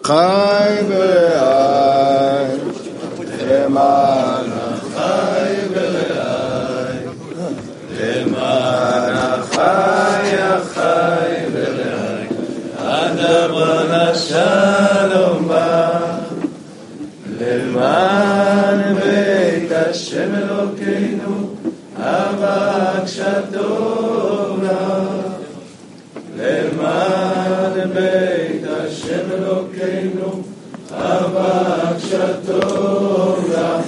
החי ורעי, למען החי ורעי, למען החי ורעי, אדרבה שלום בא, למען בית השם אלוקינו, אבקשתו לך, למען בית השם אלוקינו, אבקשתו לך,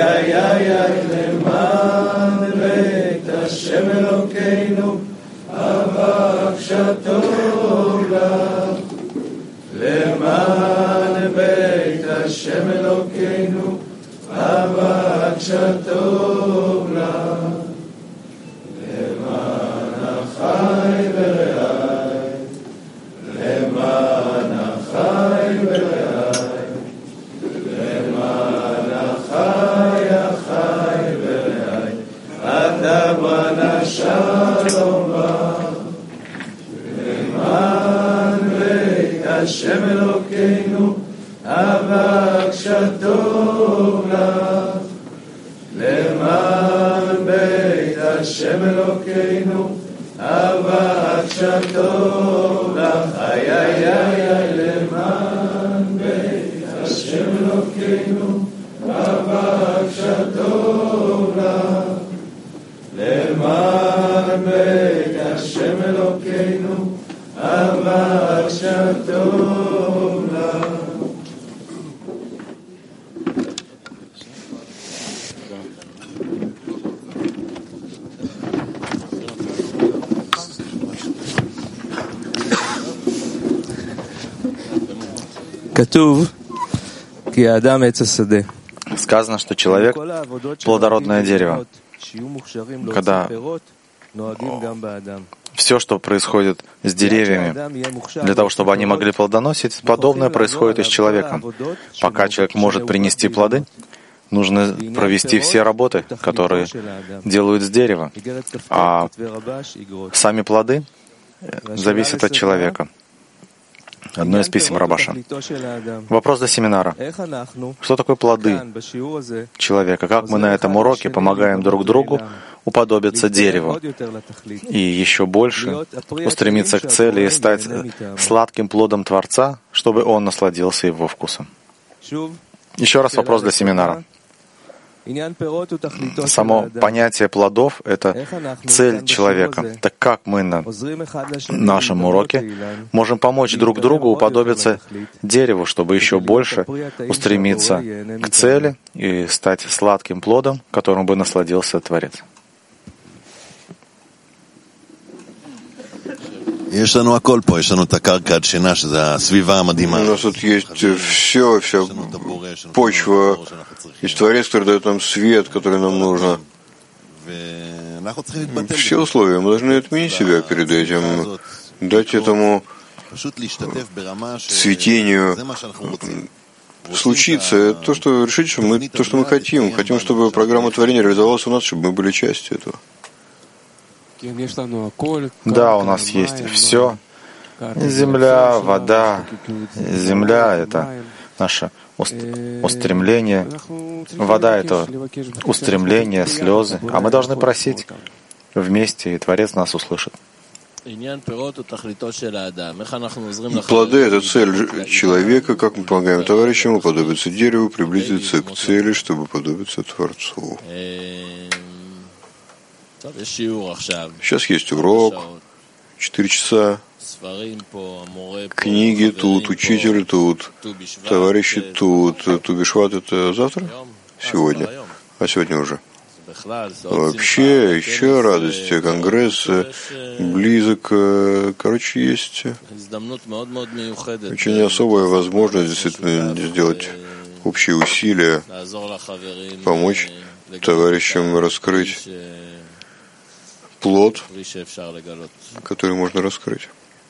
למען בית השם אלוקינו, אבקשתו לך, למען בית השם אלוקינו, אבקשתו לך, למען החי ורעי, למען החי ורעי, למען החי ורעי, אדרבה שלום בא, למען בית השם אלוקינו, אבקשתו לך, למען בית השם אלוקינו, אבקשתו לך, למען בית השם אלוקינו, אבקשתו לך, למען בית השם אלוקינו, אבקשתו לך. Сказано, что человек — плодородное дерево. Когда все, что происходит с деревьями, для того, чтобы они могли плодоносить, подобное происходит и с человеком. Пока человек может принести плоды, нужно провести все работы, которые делают с дерева. А сами плоды зависят от человека. Одно из писем Рабаша. Вопрос до семинара. Что такое плоды человека? Как мы на этом уроке помогаем друг другу уподобиться дереву и еще больше устремиться к цели и стать сладким плодом Творца, чтобы он насладился его вкусом? Еще раз вопрос для семинара. Само понятие плодов — это цель человека. Так как мы на нашем уроке можем помочь друг другу уподобиться дереву, чтобы еще больше устремиться к цели и стать сладким плодом, которым бы насладился Творец? У нас тут есть все, вся почва, есть Творец, который дает нам свет, который нам нужен. Все условия. Мы должны отменить себя перед этим, дать этому цветению случиться. То, что решить, что мы, то, что мы хотим. Хотим, чтобы программа творения реализовалась у нас, чтобы мы были частью этого. Да, у нас есть все. Земля, вода. Земля — это наше устремление. Вода — это устремление, слезы. А мы должны просить вместе, и Творец нас услышит. Плоды — это цель человека. Как мы помогаем товарищам уподобиться дереву, приблизиться к цели, чтобы подобиться Творцу. Сейчас есть урок, 4 часа. Книги тут, учитель тут, товарищи тут. Тубишват — это завтра? Сегодня. А сегодня уже. Вообще, еще радость. Конгресс близок. Короче, есть очень особая возможность действительно сделать общие усилия, помочь товарищам раскрыть плод, который можно раскрыть.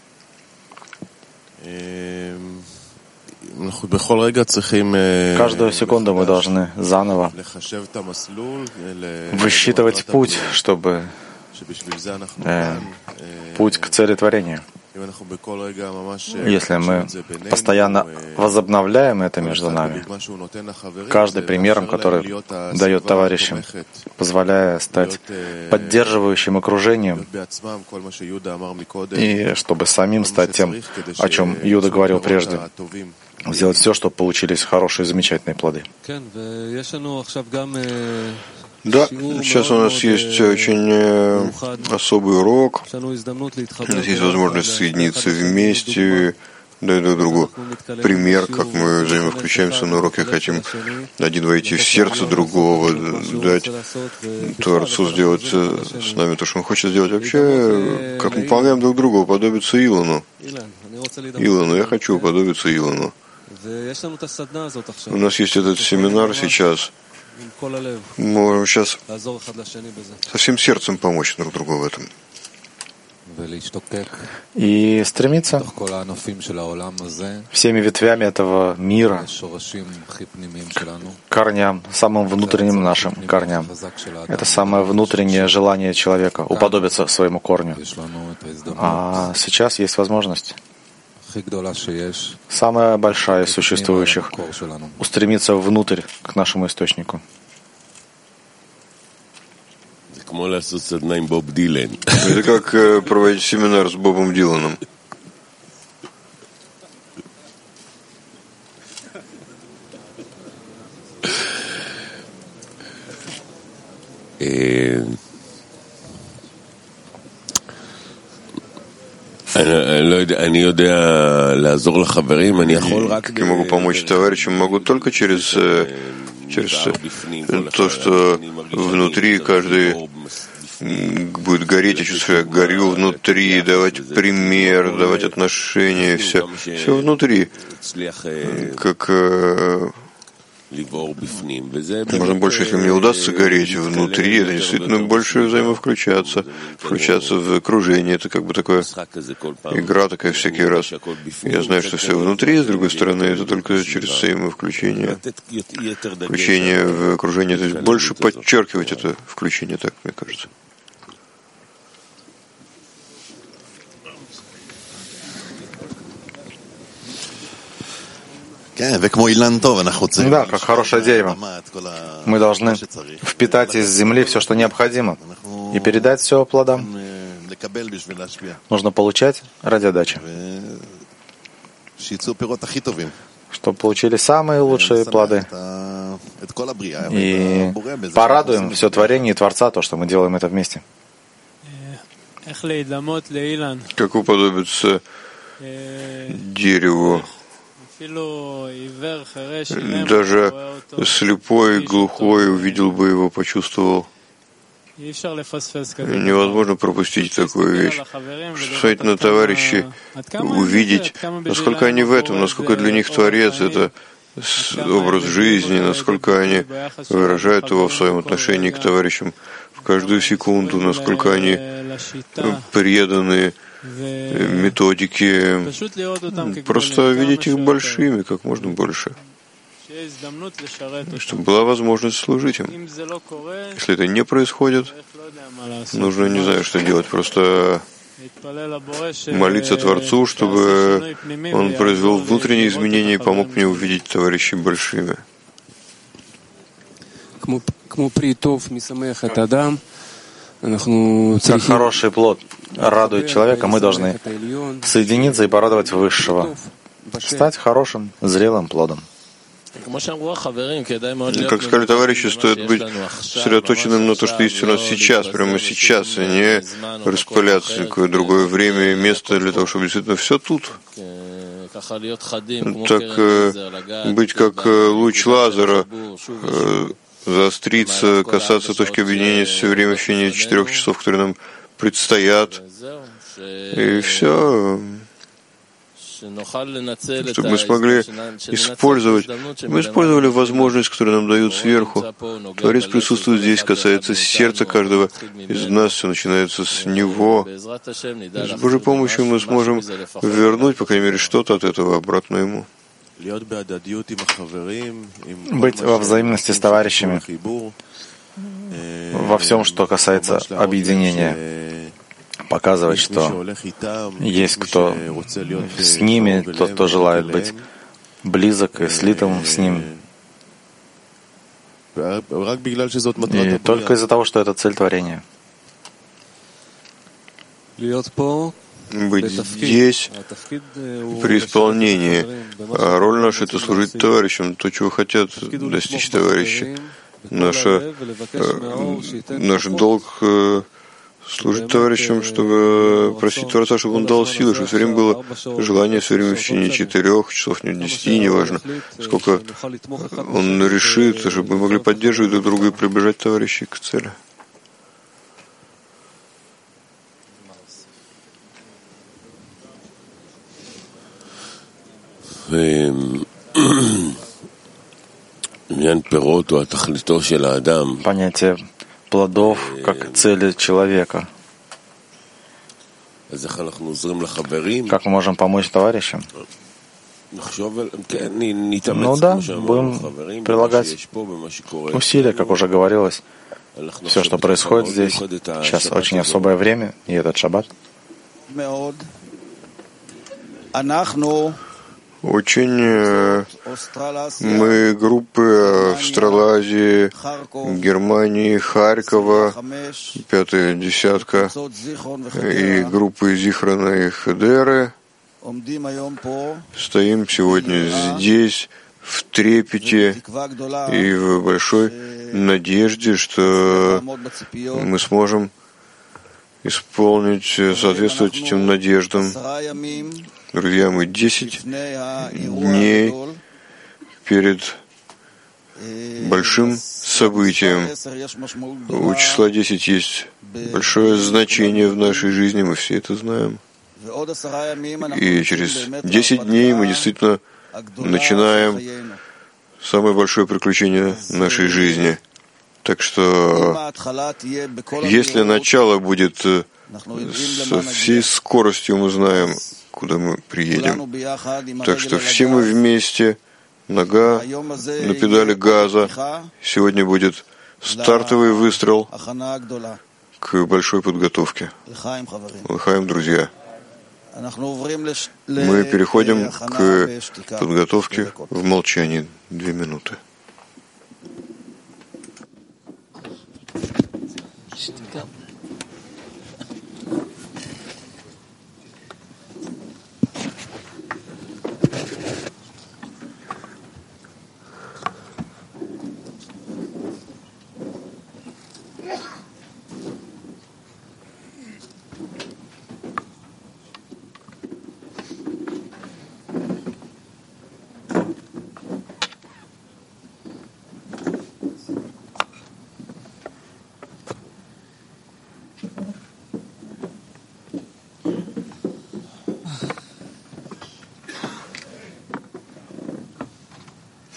Каждую секунду мы должны заново высчитывать путь, чтобы путь к цели творения. Если мы постоянно возобновляем это между нами, каждый примером, который дает товарищам, позволяя стать поддерживающим окружением, и чтобы самим стать тем, о чем Юда говорил прежде, сделать все, чтобы получились хорошие, замечательные плоды. Да, сейчас у нас есть очень особый урок. У нас есть возможность соединиться вместе, дать друг другу пример, как мы взаимовключаемся на уроке, хотим один войти в сердце другого, дать Творцу сделать с нами то, что он хочет сделать. Вообще, как мы помогаем друг другу, уподобиться Илону. Я хочу уподобиться Илону. У нас есть этот семинар сейчас. Мы можем сейчас со всем сердцем помочь друг другу в этом. И стремиться всеми ветвями этого мира к корням, самым внутренним нашим корням. Это самое внутреннее желание человека уподобиться своему корню. А сейчас есть возможность, самая большая из существующих, устремиться внутрь к нашему источнику. Это как проводить семинар с Бобом Диланом. Как я могу помочь товарищам? Могу только через то, что внутри каждый будет гореть, я чувствую, я горю внутри, давать пример, давать отношения, все внутри, как можно больше, если мне удастся гореть внутри, это действительно больше взаимовключаться, включаться в окружение, это как бы такая игра такая всякий раз. Я знаю, что все внутри, с другой стороны, это только через взаимовключение. Включение в окружение, то есть больше подчеркивать это включение, так мне кажется. Да, как хорошее дерево. Мы должны впитать из земли все, что необходимо, и передать все плодам. Нужно получать ради отдачи, чтобы получили самые лучшие плоды. И порадуем все творение и Творца, то, что мы делаем это вместе. Как уподобиться дереву. Даже слепой, глухой увидел бы его, почувствовал. Невозможно пропустить такую вещь. Смотреть на товарищей, увидеть, насколько они в этом, насколько для них Творец — это образ жизни, насколько они выражают его в своем отношении к товарищам в каждую секунду, насколько они преданы методики, просто видеть их большими, как можно больше, чтобы была возможность служить им. Если это не происходит, нужно, не знаю, что делать, просто молиться Творцу, чтобы Он произвел внутренние изменения и помог мне увидеть товарищей большими. Как хороший плод радует человека, мы должны соединиться и порадовать Высшего, стать хорошим, зрелым плодом. Как сказали товарищи, стоит быть сосредоточенным на то, что есть у нас сейчас, прямо сейчас, а не распыляться в никакое другое время и место для того, чтобы действительно все тут. Так быть как луч лазера, заостриться, касаться точки объединения все время в течение 4 часов, которые нам предстоят. И все. Чтобы мы смогли использовать, мы использовали возможность, которую нам дают сверху. Творец присутствует здесь, касается сердца каждого из нас, все начинается с Него. С Божьей помощью мы сможем вернуть, по крайней мере, что-то от этого обратно Ему. Быть во взаимности с товарищами во всем, что касается объединения, показывает, что есть кто с ними, тот, кто желает быть близок и слитым с ним. И только из-за того, что это цель творения. Быть здесь при исполнении. А роль наша — это служить товарищам, то, чего хотят достичь товарищи. Наш долг служить товарищам, чтобы просить Творца, чтобы он дал силы, чтобы все время было желание, все время в течение 4 часов, не 10, неважно, сколько он решит, чтобы мы могли поддерживать друг друга и приближать товарищей к цели. Понятие плодов как цели человека. Как мы можем помочь товарищам? Ну да, будем прилагать усилия, как уже говорилось. Все, что происходит здесь, сейчас очень особое время, и этот шаббат. Очень мы группы Австралазии, Германии, Харькова, 5-я десятка, и группы Зихрана и Хедеры стоим сегодня здесь в трепете и в большой надежде, что мы сможем исполнить, соответствовать этим надеждам. Друзья, мы 10 дней перед большим событием. У числа 10 есть большое значение в нашей жизни, мы все это знаем. И через 10 дней мы действительно начинаем самое большое приключение нашей жизни. Так что, если начало будет со всей скоростью, мы знаем, куда мы приедем. Так что все мы вместе, нога на педали газа. Сегодня будет стартовый выстрел к большой подготовке. Лахаим, друзья. Мы переходим к подготовке в молчании. 2 минуты.